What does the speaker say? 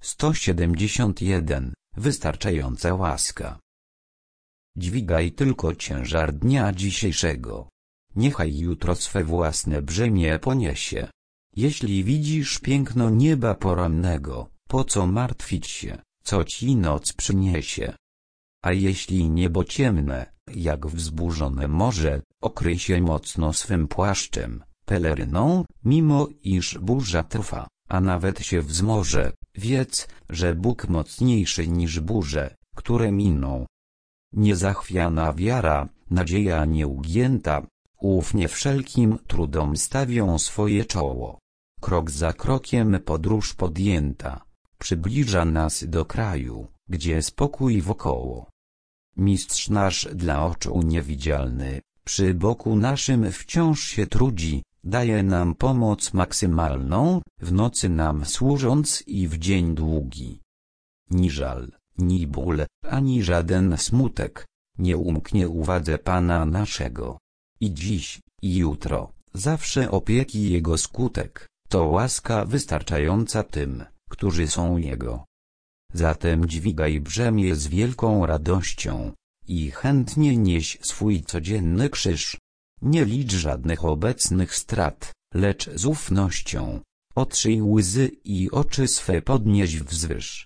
171. Wystarczająca łaska. Dźwigaj tylko ciężar dnia dzisiejszego. Niechaj jutro swe własne brzemię poniesie. Jeśli widzisz piękno nieba porannego, po co martwić się, co ci noc przyniesie? A jeśli niebo ciemne, jak wzburzone morze, okryj się mocno swym płaszczem, peleryną, mimo iż burza trwa, a nawet się wzmoże, wiedz, że Bóg mocniejszy niż burze, które miną. Niezachwiana wiara, nadzieja nieugięta, ufnie wszelkim trudom stawią swoje czoło. Krok za krokiem podróż podjęta, przybliża nas do kraju, gdzie spokój wokoło. Mistrz nasz dla oczu niewidzialny, przy boku naszym wciąż się trudzi, daje nam pomoc maksymalną, w nocy nam służąc i w dzień długi. Ni żal, ni ból, ani żaden smutek, nie umknie uwadze Pana naszego. I dziś, i jutro, zawsze opieki Jego skutek, to łaska wystarczająca tym, którzy są Jego. Zatem dźwigaj brzemię z wielką radością i chętnie nieś swój codzienny krzyż. Nie licz żadnych obecnych strat, lecz z ufnością otrzyj łzy i oczy swe podnieś wzwyż.